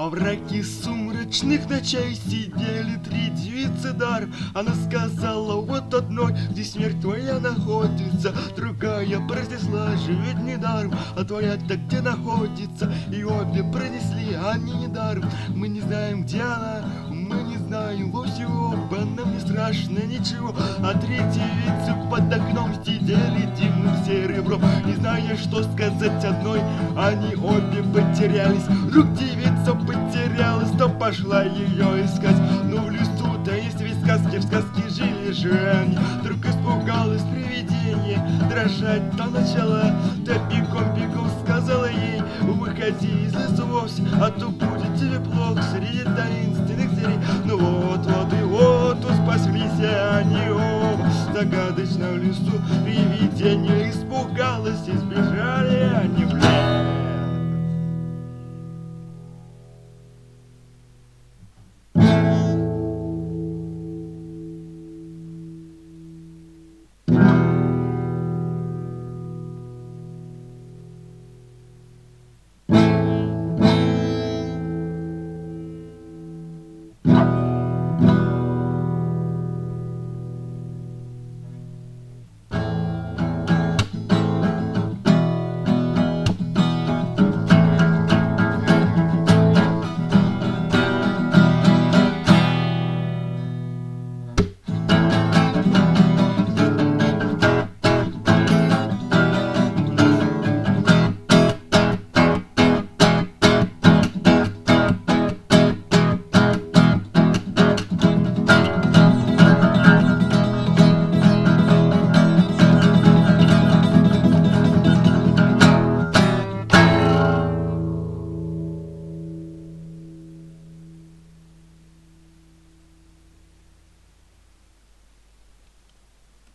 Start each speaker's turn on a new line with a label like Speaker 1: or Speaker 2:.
Speaker 1: Во мраке сумрачных ночей сидели три девицы дар. Она сказала вот одной: здесь смерть твоя находится. Другая произнесла: живет недаром. А твоя-то где находится? И обе пронесли, они недаром. Мы не знаем, где она, мы не знаем вовсе оба. Нам не страшно ничего. А три девицы под окном сидели дивным серебром. Не зная, что сказать одной, они обе потерялись. Вдруг девица потерялась, то пошла ее искать. Но в лесу-то есть ведь сказки, в сказке жили же они. Вдруг испугалась привидение, дрожать-то начала. Да бегом-бегом сказала ей: выходи из лесу вовсе, а то будет тебе плохо среди таинственных зверей. Ну вот-вот и вот спаслись они оба. Загадочно в лесу привидение испугалось, и сбежали они в лес.